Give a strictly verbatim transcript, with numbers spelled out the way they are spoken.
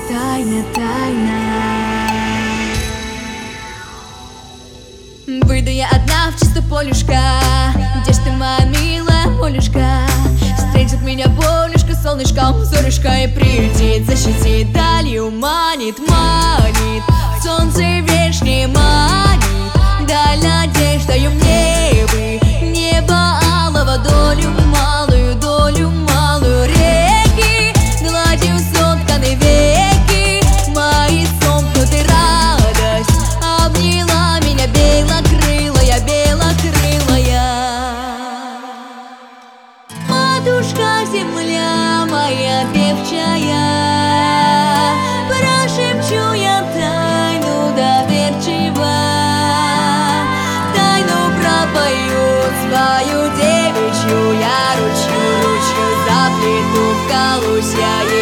тайна, тайна. Выйду я одна в чисто полюшка. Где ж ты, моя милая полюшка? Встретит меня полюшка солнышком, зорюшка, и прилетит, защитит, далью манит, манит. Солнце вешнее манит, даль надеждою мне бы небо алого, долю малую, долю малую, реки гладью сотканы веки мои, сомкнуты радость обняла меня белокрылая, белокрылая. Матушка земля моя певчая, прошепчу я тайну доверчиво, тайну пропою свою девичью, я ручью, ручью заплету в колосья.